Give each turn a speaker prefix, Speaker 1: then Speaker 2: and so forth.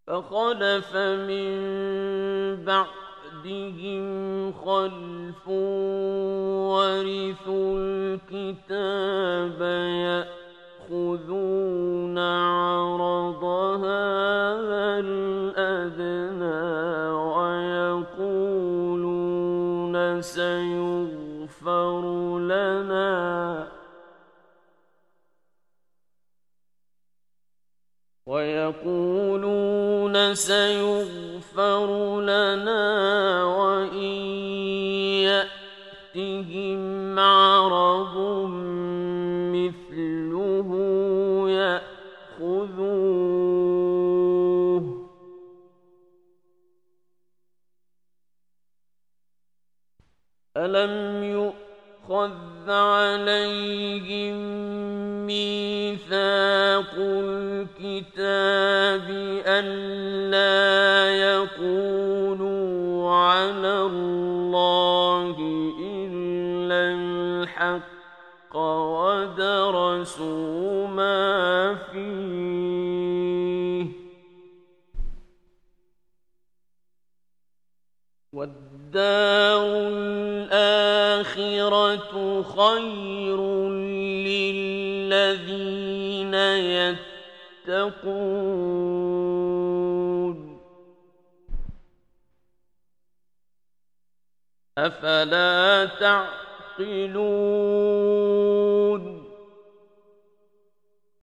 Speaker 1: فخلف من بعدهم خلف ورثوا الكتاب يأخذون عرض هذا الأدنى ويقولون سيغفر لنا وإن يأتهم عرض مثله يأخذوه ألم يؤخذ عليهم ميثاق الكتاب ألا يقولوا على الله إلا الحق ودرسوا ما فيه والدار الآخرة خير للذين يتقون أفلا تعقلون